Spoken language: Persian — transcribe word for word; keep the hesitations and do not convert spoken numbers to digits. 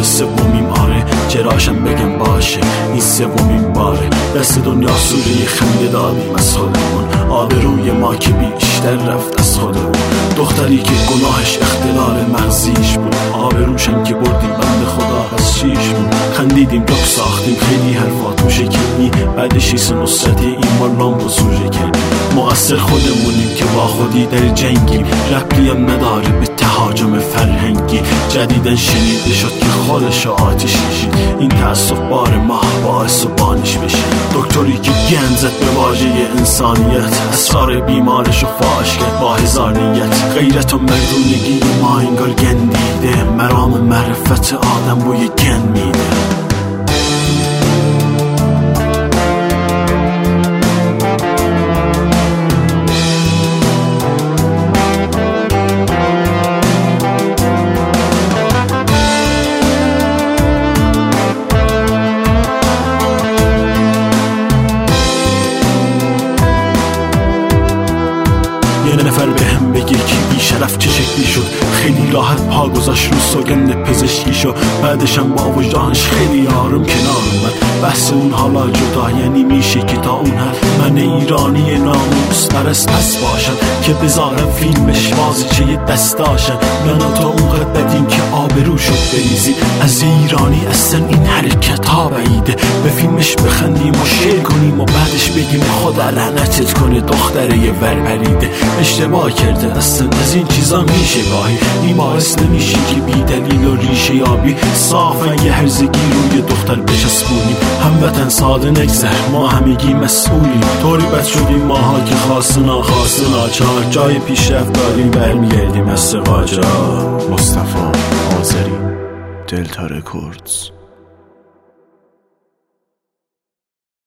سومیم آره، جراشم بگم باشه این سومیم باره. دست دنیا سوره خنده دادیم از خودمون، آبروی ما که بیشتر رفت از خودمون. دختری که گناهش اختلال مغزیش بود، آبروشم که بردیم بند خدا از شیشمون. خندیدیم جوک ساختیم خیلی حرفات و شکلی، بعدش ایس نصرتی این بار لامب و سوژه کردیم. مقصر خودمونیم که با خودی در جنگیم، ربطی هم نداره به تهاجم فرهنگی. جدیدن شنیده شد که خودش آتیش کشید، این تأسف بار ما باعث و بانش بشه. دکتری که گند زد به واژه انسانیت، اسرار بیمارش و فاش کرد با هزار نیت. غیرت و مردونگی ما انگار گندیده، مرام معرفت آدم بوی گند میده. یه نفر به هم بگه که بی شرف چه شکلی شد، خیلی راحت پا گذاشت رو سوگند پزشکی شد. بعدشم با وجدانش خیلی آروم کنار اومد. بحث اون حالا جدا، یعنی میشه که تا اون حد من ایرانی ناموس پرست پس باشم که بذارم فیلمش بازیچه یه دستاشم. من و تو اونقدر بدیم که آبرو شد بریزی از ایرانی، اصلا این حرکت ها بعیده. به فیلمش بخندیم و شیر کنیم و بعدش بگیم خدا لعنتت کنه دختره یه ور پریده. اشتباه کرده اصلا از این چیزا میشه گاهی، این باعث نمیشه که بی دلیل و ریشه یابی صافا یه هرزگی روی دختر بچسبونیم. هموطن ساده نگذر ما همگی مسئولیم، طوری بد شدیم ماها که خاص ناخواست ناچار جای پیشرفت داریم برمیگردیم از سقاجا. مصطفی آذری، دلتا رکوردز.